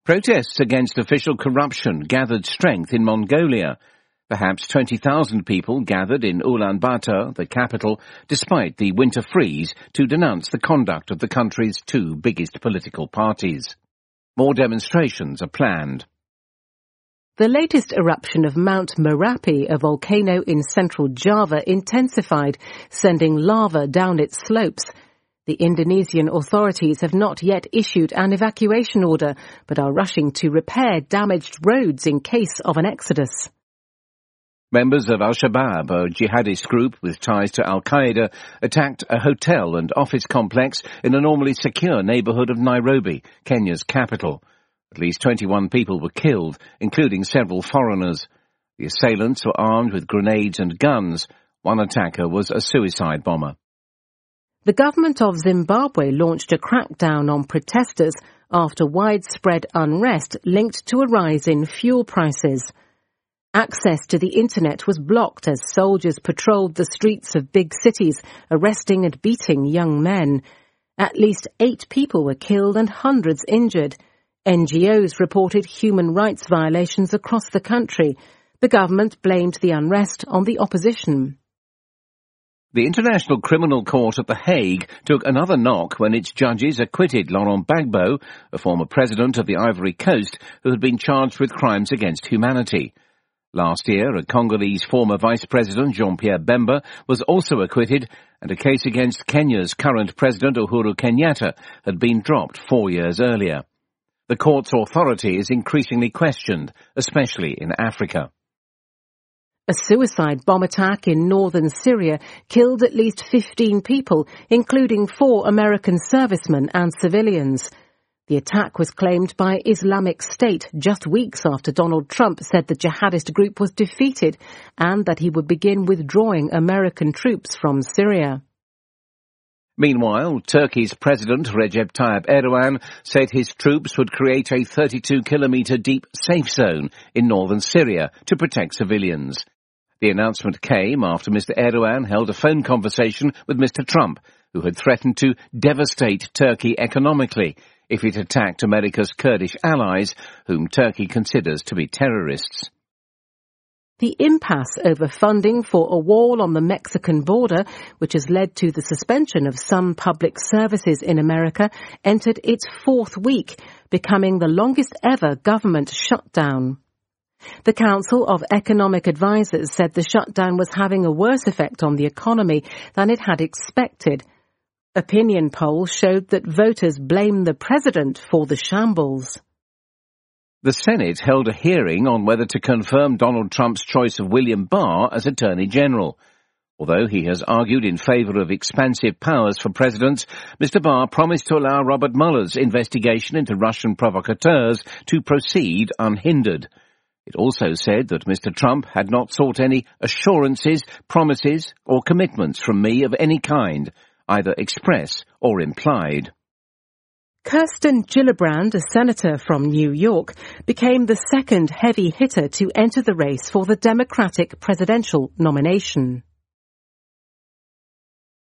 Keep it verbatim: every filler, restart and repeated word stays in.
Protests against official corruption gathered strength in Mongolia. Perhaps twenty thousand people gathered in Ulaanbaatar, the capital, despite the winter freeze, to denounce the conduct of the country's two biggest political parties. More demonstrations are planned. The latest eruption of Mount Merapi, a volcano in central Java, intensified, sending lava down its slopes. The Indonesian authorities have not yet issued an evacuation order, but are rushing to repair damaged roads in case of an exodus. Members of Al-Shabaab, a jihadist group with ties to Al-Qaeda, attacked a hotel and office complex in a normally secure neighbourhood of Nairobi, Kenya's capital. At least twenty-one people were killed, including several foreigners. The assailants were armed with grenades and guns. One attacker was a suicide bomber. The government of Zimbabwe launched a crackdown on protesters after widespread unrest linked to a rise in fuel prices. Access to the internet was blocked as soldiers patrolled the streets of big cities, arresting and beating young men. At least eight people were killed and hundreds injured. N G Os reported human rights violations across the country. The government blamed the unrest on the opposition. The International Criminal Court at The Hague took another knock when its judges acquitted Laurent Gbagbo, a former president of the Ivory Coast, who had been charged with crimes against humanity. Last year, a Congolese former Vice President, Jean-Pierre Bemba, was also acquitted, and a case against Kenya's current President, Uhuru Kenyatta, had been dropped four years earlier. The court's authority is increasingly questioned, especially in Africa. A suicide bomb attack in northern Syria killed at least fifteen people, including four American servicemen and civilians. The attack was claimed by Islamic State just weeks after Donald Trump said the jihadist group was defeated and that he would begin withdrawing American troops from Syria. Meanwhile, Turkey's President Recep Tayyip Erdogan said his troops would create a thirty-two kilometre deep safe zone in northern Syria to protect civilians. The announcement came after Mister Erdogan held a phone conversation with Mister Trump, who had threatened to devastate Turkey economically if it attacked America's Kurdish allies, whom Turkey considers to be terrorists. The impasse over funding for a wall on the Mexican border, which has led to the suspension of some public services in America, entered its fourth week, becoming the longest ever government shutdown. The Council of Economic Advisers said the shutdown was having a worse effect on the economy than it had expected. Opinion polls showed that voters blame the president for the shambles. The Senate held a hearing on whether to confirm Donald Trump's choice of William Barr as Attorney General. Although he has argued in favour of expansive powers for presidents, Mister Barr promised to allow Robert Mueller's investigation into Russian provocateurs to proceed unhindered. It also said that Mister Trump had not sought any assurances, promises or commitments from me of any kind, either express or implied. Kirsten Gillibrand, a senator from New York, became the second heavy hitter to enter the race for the Democratic presidential nomination.